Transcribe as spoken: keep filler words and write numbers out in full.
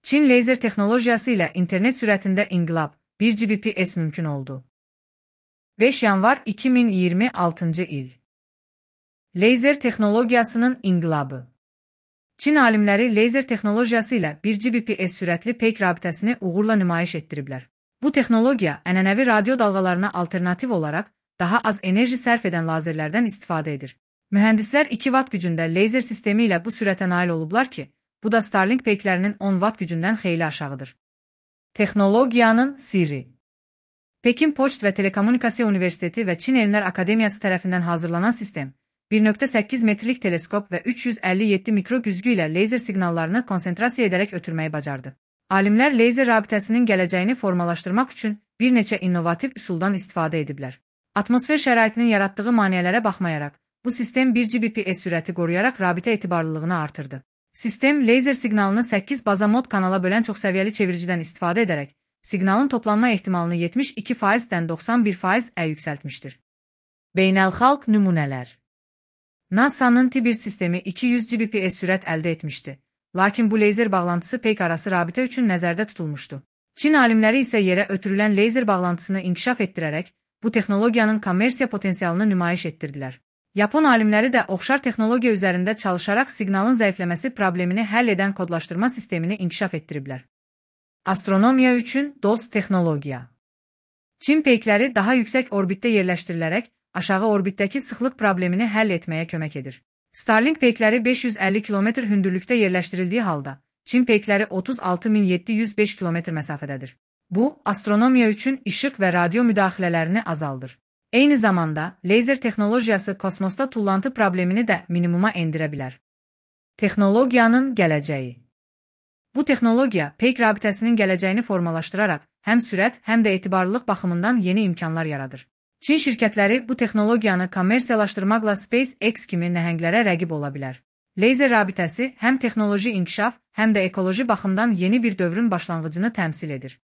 Çin lazer texnologiyası ilə internet sürətində inqilab, bir Gbps mümkün oldu. beş yanvar iki min iyirmi altıncı il. Lazer texnologiyasının inqilabı. Çin alimləri lazer texnologiyası ilə bir Gbps sürətli peyk rabitəsini uğurla nümayiş etdiriblər. Bu texnologiya ənənəvi radio dalğalarına alternativ olaraq daha az enerji sərf edən lazerlərdən istifadə edir. Mühəndislər iki vat gücündə lazer sistemi ilə bu sürətə nail olublar ki, bu da Starlink peyklərinin on vat gücündən xeyli aşağıdır. Texnologiyanın sirri. Pekin Poçt və Telekommunikasiya Universiteti və Çin Elmlər Akademiyası tərəfindən hazırlanan sistem, bir nöqtə səkkiz metrlik teleskop və üç yüz əlli yeddi mikro güzgü ilə lazer siqnallarını konsentrasiya edərək ötürməyi bacardı. Alimlər lazer rabitəsinin gələcəyini formalaşdırmaq üçün bir neçə innovativ üsuldan istifadə ediblər. Atmosfer şəraitinin yaratdığı maneələrə baxmayaraq, bu sistem bir Gbps sürəti qoruyaraq rabitə etibarlılığını artırdı. Sistem lazer siqnalını səkkiz baza mod kanala bölən çoxsəviyyəli çeviricidən istifadə edərək, siqnalın toplanma ehtimalını yetmiş iki faizdən doxsan bir faiz yüksəltmişdir. Beynəlxalq nümunələr. NASA'nın Tibir sistemi iki yüz Gbps sürət əldə etmişdi, lakin bu lazer bağlantısı peyk arası rabitə üçün nəzərdə tutulmuşdu. Çin alimləri isə yerə ötürülən lazer bağlantısını inkişaf etdirərək, bu texnologiyanın kommersiya potensialını nümayiş etdirdilər. Yapon alimləri də oxşar texnologiya üzərində çalışaraq siqnalın zəifləməsi problemini həll edən kodlaşdırma sistemini inkişaf etdiriblər. Astronomiya üçün dost texnologiya. Çin peykləri daha yüksək orbitdə yerləşdirilərək, aşağı orbitdəki sıxlıq problemini həll etməyə kömək edir. Starlink peykləri beş yüz əlli kilometr hündürlükdə yerləşdirildiyi halda, Çin peykləri otuz altı min yeddi yüz beş kilometr məsafədədir. Bu, astronomiya üçün işıq və radio müdaxilələrini azaldır. Eyni zamanda, lazer texnologiyası kosmosda tullantı problemini də minimuma endirə bilər. Texnologiyanın gələcəyi. Bu texnologiya, peyk rabitəsinin gələcəyini formalaşdıraraq, həm sürət, həm də etibarlılıq baxımından yeni imkanlar yaradır. Çin şirkətləri bu texnologiyanı kommersiyalaşdırmaqla SpaceX kimi nəhənglərə rəqib ola bilər. Lazer rabitəsi həm texnoloji inkişaf, həm də ekoloji baxımdan yeni bir dövrün başlanğıcını təmsil edir.